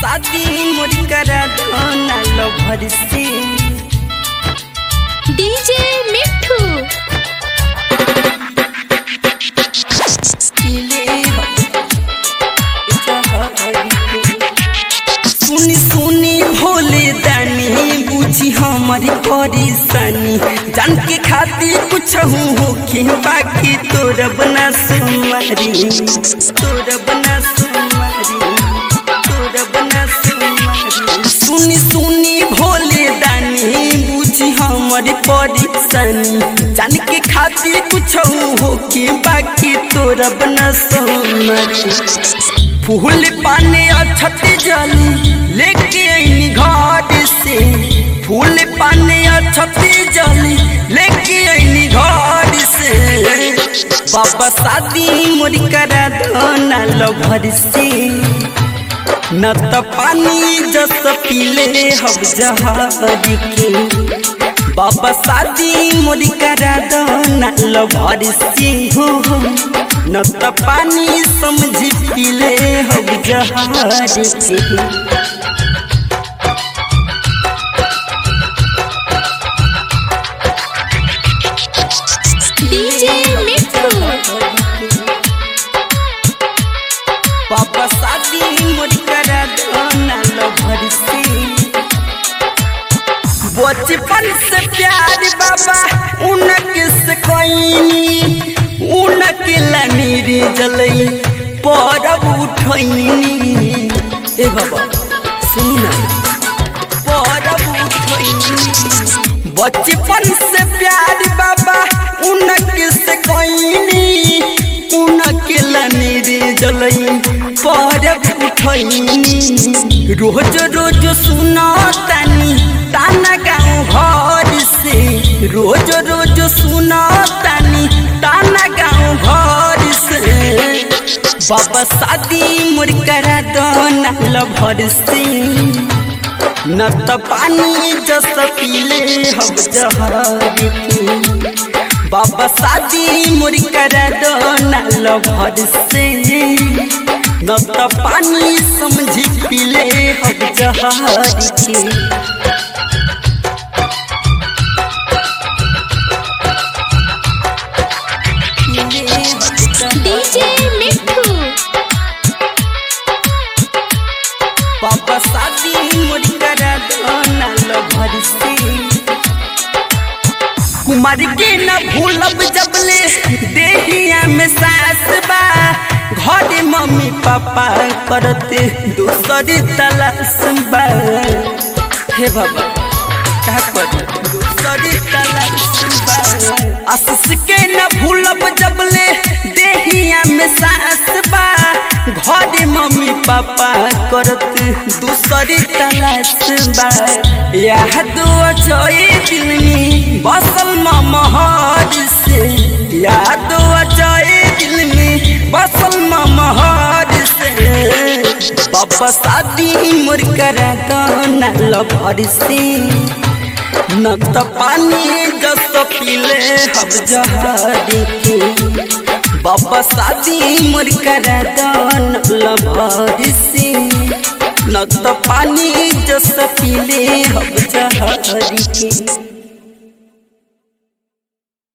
शादी मोरी करा धोना लभर से डीजे मिठू सुनी सुनी भोले दानी बुझी हमारी परेशानी जान के खातिर कुछ होके बाकी तोरा बना सुमारी तोरा बना सुमारी तोरा बना सुमारी सुनी सुनी भोले दानी बुझी हमारी परेशानी जान के खातिर कुछ होके बाकी तोरा बना सुमारी फूल पाने अछती जली लेके आईनी घर से फूल पाने अछती जली लेके आईनी घर से बाबा शादी मोरी करा धोना लभर से न तो पानी जस पीले हम जहर के बाबा शादी मोरी करा धोना लभर से हो न तो पानी समझी पीले हम जहाज से डीजे मिठू पापा शादी मोरी करा धोना लभर से बचपन से प्यार बाबा उनके से कोई उनके लानी रे जलई परब उठैनी ए बाबा सुना परब उठैनी बचपन से प्यार बाबा उनके से कोई उनके लानी रे जलई परब उठैनी रोज रोज सुना तानी ताना गाँव घर से रोज रोज सुना तानी ताना गाँव घर से बाबा शादी मोर करा धोना लभर से न तो पानी जस पीले हम जहर के बाबा शादी मोर करा धोना लभर से न तो पानी समझी पीले हम जहर के डीजे मिठू पापा शादी मोरी करा धोना लभर से कुमार के न भूलब जबले देहिया में सास बा घर मम्मी पापा करते दूसरी तलाश बा हे बाबा क्या कर दूसरी तलाश बा आशीष के न भूलब जबले देहिया में सास बा घर मम्मी पापा करत दूसरी तलाश बा याद अजय दिल में बसल महर से याद अजय दिल में बसल महर से बाबा शादी मोर करा धोना लभर से न तो पानी जस पीले हम जहर के बाबा शादी मोर करा धोना लभर से न तो पानी जस पीले हम जहर के।